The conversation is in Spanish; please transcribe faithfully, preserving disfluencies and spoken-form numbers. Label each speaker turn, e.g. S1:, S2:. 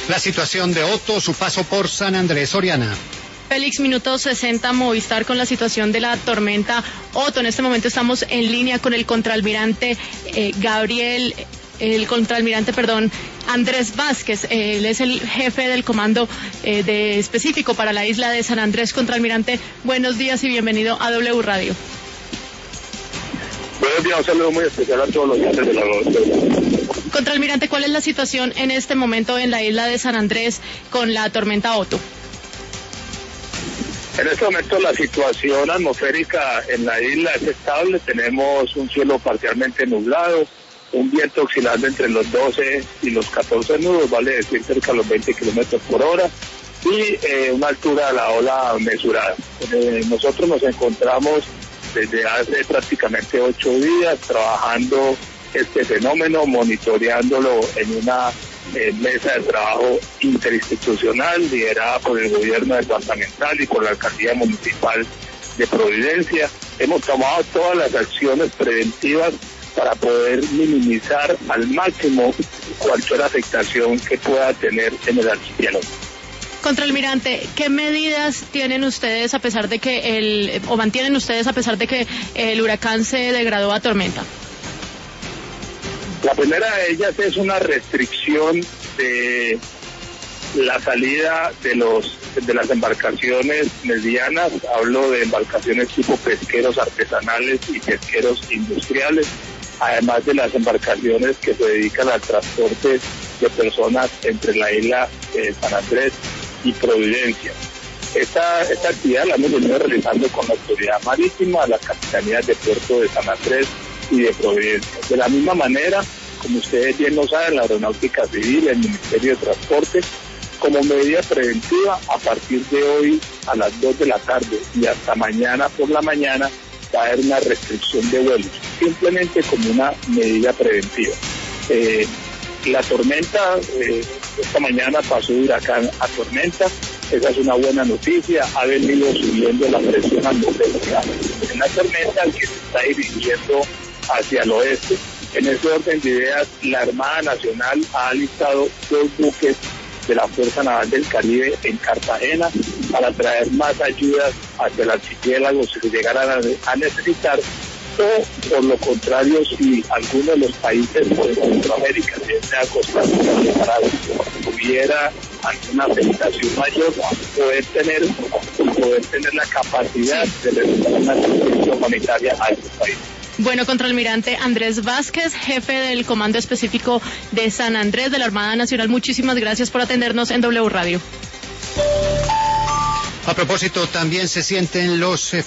S1: La situación de Otto, su paso por San Andrés. Oriana.
S2: Félix, minuto sesenta, Movistar con la situación de la tormenta Otto. En este momento estamos en línea con el contraalmirante eh, Gabriel, el contraalmirante, perdón, Andrés Vázquez. Eh, él es el jefe del comando eh, de específico para la isla de San Andrés. Contraalmirante, buenos días y bienvenido a W Radio.
S3: Buenos días, un saludo muy especial a todos los oyentes de la W.
S2: Contraalmirante, ¿cuál es la situación en este momento en la isla de San Andrés con la tormenta Otto?
S3: En este momento la situación atmosférica en la isla es estable, tenemos un cielo parcialmente nublado, un viento oscilando entre los doce y los catorce nudos, vale decir cerca de los veinte kilómetros por hora, y eh, una altura de la ola mesurada. Eh, nosotros nos encontramos desde hace prácticamente ocho días trabajando este fenómeno, monitoreándolo en una Eh, mesa de trabajo interinstitucional liderada por el gobierno departamental y por la alcaldía municipal de Providencia. Hemos tomado todas las acciones preventivas para poder minimizar al máximo cualquier afectación que pueda tener en el archipiélago.
S2: Contraalmirante, ¿qué medidas tienen ustedes a pesar de que el, o mantienen ustedes a pesar de que el huracán se degradó a tormenta?
S3: La primera de ellas es una restricción de la salida de los de las embarcaciones medianas, hablo de embarcaciones tipo pesqueros artesanales y pesqueros industriales, además de las embarcaciones que se dedican al transporte de personas entre la isla de San Andrés y Providencia. Esta, esta actividad la hemos venido realizando con la autoridad marítima, las capitanías de puerto de San Andrés y de Providencia. De la misma manera, como ustedes bien lo saben, la Aeronáutica Civil, el Ministerio de Transporte, como medida preventiva, a partir de hoy a las dos de la tarde y hasta mañana por la mañana va a haber una restricción de vuelos, simplemente como una medida preventiva. Eh, la tormenta, eh, esta mañana pasó de huracán a tormenta, esa es una buena noticia, ha venido subiendo la presión atmosférica en la tormenta que se está dirigiendo hacia el oeste. En ese orden de ideas, la Armada Nacional ha alistado dos buques de la Fuerza Naval del Caribe en Cartagena para traer más ayudas hacia el archipiélago si se llegaran a necesitar, o por lo contrario, si alguno de los países de Centroamérica, sea Costa Rica, para hubiera alguna afectación mayor, poder tener, poder tener la capacidad de realizar una asistencia humanitaria a estos países.
S2: Bueno, contraalmirante Andrés Vázquez, jefe del Comando Específico de San Andrés de la Armada Nacional, muchísimas gracias por atendernos en W Radio.
S1: A propósito, también se sienten los